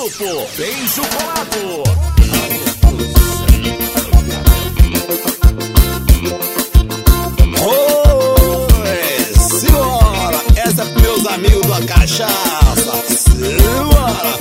Grupo Bem Chocolado. Oi, senhora, essa é pros meus amigos da cachaça. Senhora.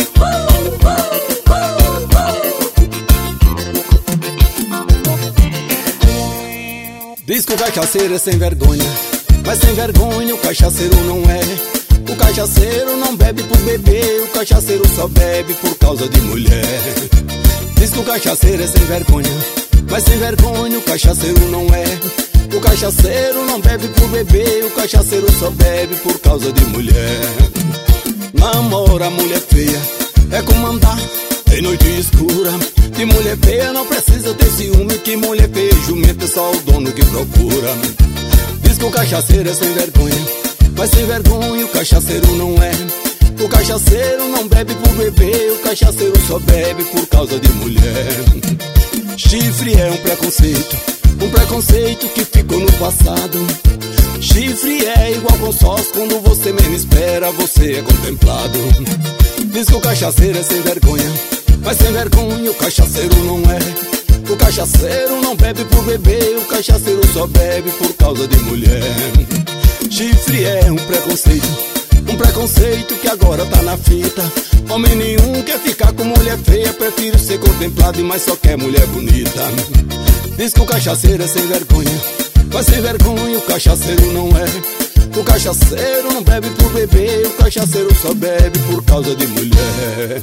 Diz que o cachaceiro é sem vergonha, mas sem vergonha o cachaceiro não é. O cachaceiro não bebe por beber, o cachaceiro só bebe por causa de mulher. Diz que o cachaceiro é sem vergonha, mas sem vergonha o cachaceiro não é. O cachaceiro não bebe por beber, o cachaceiro só bebe por causa de mulher. Namora mulher feia é como andar em noite escura. De mulher feia não precisa ter ciúme, que mulher feia e jumenta é só o dono que procura. Diz que o cachaceiro é sem vergonha, mas sem vergonha o cachaceiro não é. O cachaceiro não bebe por beber, o cachaceiro só bebe por causa de mulher. Chifre é um preconceito que ficou no passado. Chifre é igual consórcio, quando você menos espera, você é contemplado. Diz que o cachaceiro é sem vergonha, mas sem vergonha o cachaceiro não é. O cachaceiro não bebe por beber, o cachaceiro só bebe por causa de mulher. Chifre é um preconceito que agora tá na fita. Homem nenhum quer ficar com mulher feia, prefiro ser contemplado, mas só quer mulher bonita. Diz que o cachaceiro é sem vergonha, mas sem vergonha o cachaceiro não é. O cachaceiro não bebe por beber, o cachaceiro só bebe por causa de mulher.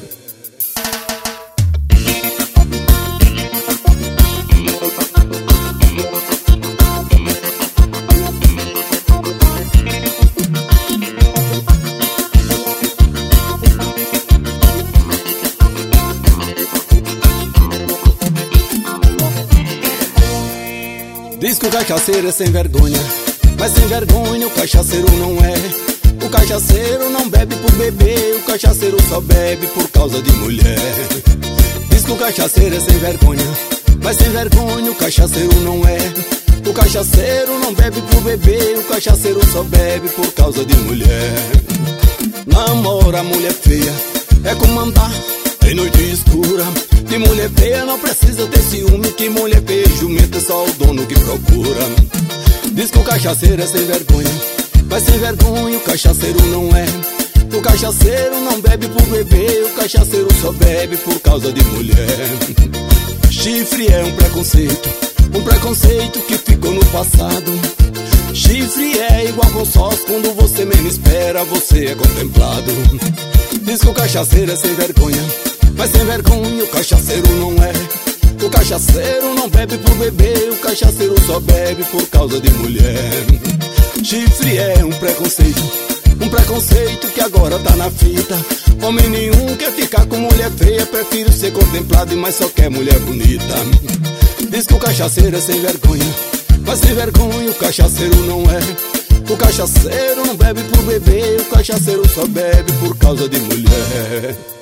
Diz que o cachaceiro é sem vergonha, mas sem vergonha o cachaceiro não é. O cachaceiro não bebe por beber, o cachaceiro só bebe por causa de mulher. Diz que o cachaceiro é sem vergonha, mas sem vergonha o cachaceiro não é. O cachaceiro não bebe por beber, o cachaceiro só bebe por causa de mulher. Namora mulher feia é como andar em noite escura. De mulher feia não precisa ter ciúme, que mulher feia e jumenta é só o dono que procura. Diz que o cachaceiro é sem vergonha, mas sem vergonha o cachaceiro não é. O cachaceiro não bebe por beber, o cachaceiro só bebe por causa de mulher. Chifre é um preconceito que ficou no passado. Chifre é igual consórcio, quando você menos espera, você é contemplado. Diz que o cachaceiro é sem vergonha, mas sem vergonha o cachaceiro não é. O cachaceiro não bebe por beber, o cachaceiro só bebe por causa de mulher. Chifre é um preconceito que agora tá na fita. Homem nenhum quer ficar com mulher feia, prefiro ser contemplado, mas só quer mulher bonita. Diz que o cachaceiro é sem vergonha, mas sem vergonha o cachaceiro não é. O cachaceiro não bebe por beber, o cachaceiro só bebe por causa de mulher.